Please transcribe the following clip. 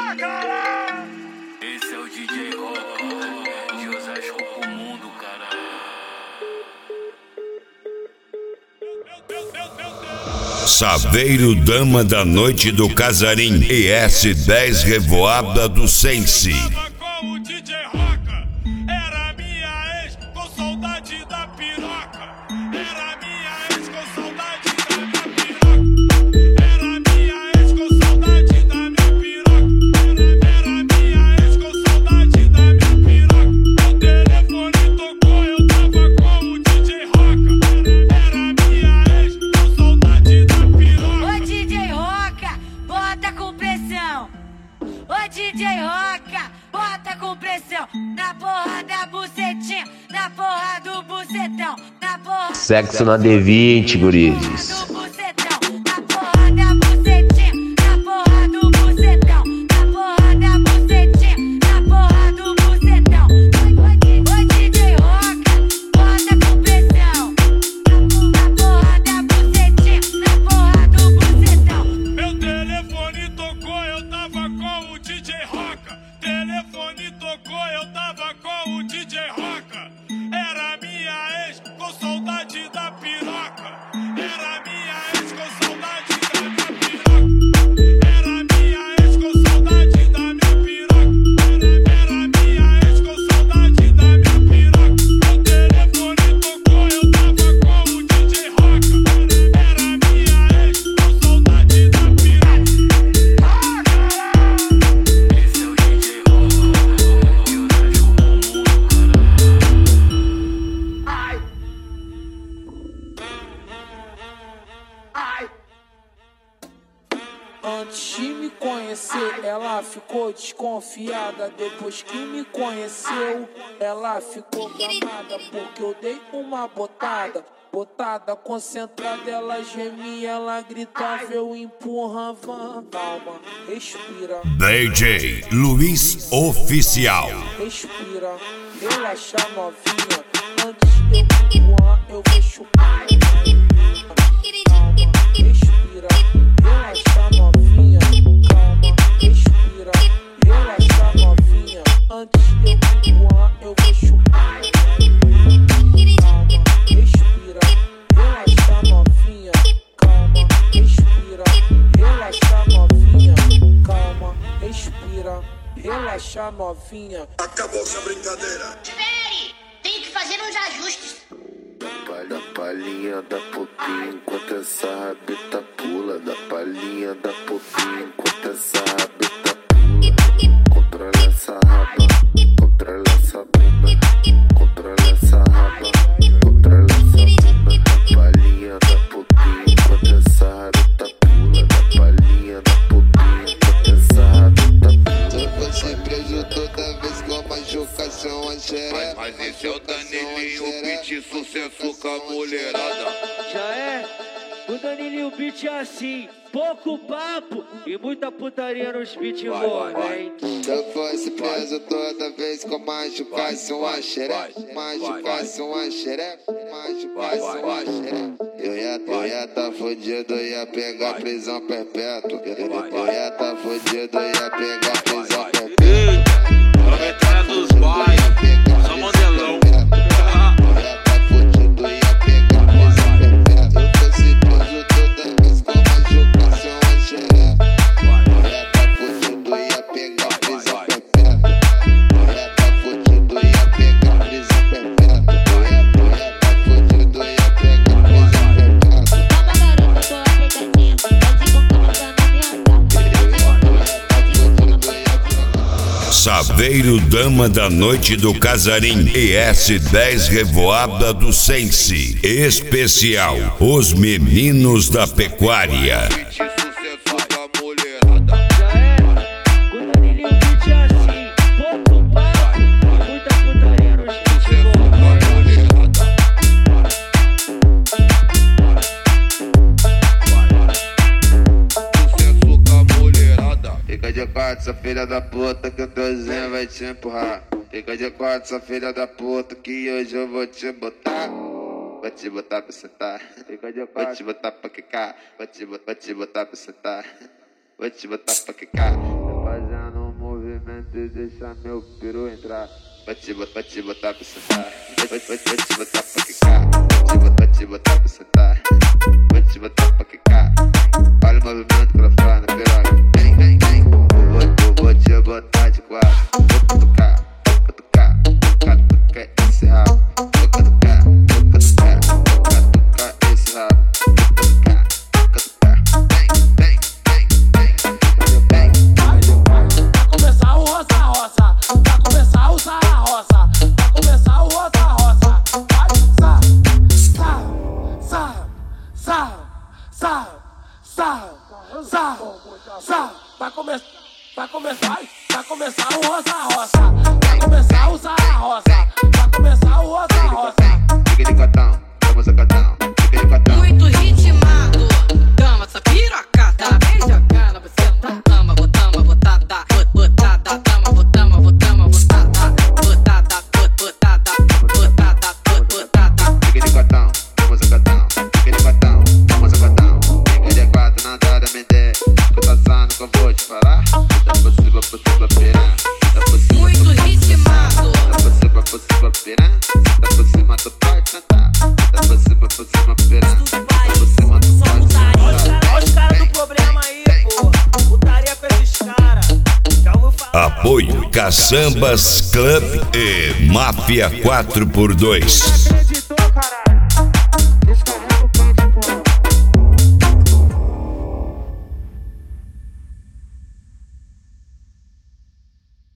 Esse é o DJ Roca, de Osasco pro mundo, cara. Saveiro Dama da Noite do Casarim, ES10 Revoada do Sense. Com o DJ Roca, era minha ex com saudade da piroca. Era minha ex com saudade da minha piroca. Era minha ex com saudade da minha piroca. Era minha ex com saudade da minha piroca. O telefone tocou, eu tava com o DJ Roca. Era minha ex com saudade da piroca. Ô DJ Roca, bota com pressão. Ô DJ Roca, bota com pressão. Na porra da bucetinha, na porra do bucetão, na porra. Sexo na D20, gurizes. Do bucetão, na porra da bucetinha, na porra do bucetão, na porra da bucetinha, na porra do bucetão. Ô DJ Roca, bota com pressão. Na porra da bucetinha, na porra do bucetão. Meu telefone tocou, eu tava com o DJ Roca. Telefone tocou, eu tava com o DJ Roca. Era minha ex com saudade da piroca. Era minha ex com saudade da minha piroca. Era minha ex com saudade da minha piroca. Era minha ex com saudade da minha piroca. O telefone tocou, eu tava com o DJ Roca. Era minha ex com saudade da piroca. Esse é o DJ Roca, de Osasco pro mundo, cara. Antes de me conhecer, ela ficou desconfiada. Depois que me conheceu, ela ficou gamada. Porque eu dei uma botada. Botada concentrada, ela gemia, ela gritava, eu empurrava. Calma, respira, DJ Luiz Oficial. respira, relaxa novinha. Antes de eu empurrar, eu vou chupar. Respira, relaxa novinha. Calma, respira, relaxa novinha. Antes de eu empurrar, eu vou chupar. Respira, relaxa novinha. Calma, respira, relaxa novinha. Calma, respira, relaxa novinha. Acabou essa brincadeira. Espere! Tenho que fazer uns ajustes. Da palhinha da popinha enquanto essa rabeta pula. Da palhinha da popinha enquanto essa rabeta pula. Controla essa raba, controla essa bunda. Controla essa raba, controla essa bunda. Da palhinha da popinha enquanto essa rabeta pula. Da palhinha da popinha enquanto essa rabeta pula. Eu vou ser preso toda vez com a machucação a xereca. Mas esse é o Danilinho, o beat sucesso com a mulherada. Já é? O Danilinho Beat é assim, pouco papo e muita putaria nos beat envolventes. Eu fosse preso toda vez com machucação a xereca. Machucação a xereca. Machucação a xereca. Eu ia tá fudido, ia pegar prisão perpétua. Eu ia tá fudido, ia pegar prisão perpétua. Proletária dos bairros, só modelão. Eu ia tá fudido, ia pegar prisão perpétua. Eu fosse preso toda vez com machucação a xereca. Eu ia tá fudido, ia pegar prisão perpétua. Eu ia tá fudido, ia pegar prisão perpétua. Eu ia tá fudido, ia pegar prisão perpétua. Saveiro Dama da Noite do Casarim, ES10 Revoada do Sense. Especial, os meninos da pecuária. Beat sucesso com a mulherada. Já é? O Danilinho Beat é assim, pouco papo e muita putaria nos beat Sucesso com a envolventes. mulherada. Sucesso com a mulherada. Fica de quatro, essa filha da puta, que o teuzinho vai te empurrar. Fica de quatro, essa filha da puta, que hoje eu vou te botar. Vou te botar pra sentar. Fica de quatro, vou te botar pra quicar. Vou te botar pra sentar. Vou te botar pra quicar. Tô fazendo deixa meu peru entrar. Vai te botar pra sentar. Vai te botar pra quicar. Vai te botar pra sentar. Vai te botar pra quicar. Olha o movimento que ela faz na piroca. Vem, vem, vem. Vou te botar de quatro. Vou cutucar esse rabo. Vou cutucar esse rabo. Vai começar o roça-roça. Vai começar o roça. Vai começar o roça-roça. Fica de cotão, vamos a cotão. Fica de cotão. Muito ritmado, dama essa piroca, tá bem jogando, você tá tama, botama, botada, botada, tama, botama, botama, botada, botada, botada, botada, botada. Fica de cotão, vamos a cotão. Fica de cotão, vamos a cotão. Fica de quatro, não dá da mente. Escuta só no que eu vou te falar. Tá possível pirar. Muito ritmado. Tá possível pirar. Tá por cima, tu pode cantar. Tá por cima pirar. Tá por cima, tu pode cantar. Olha os caras do problema aí, pô. Putaria com esses caras. Apoio Caçambas Club e Máfia 4x2.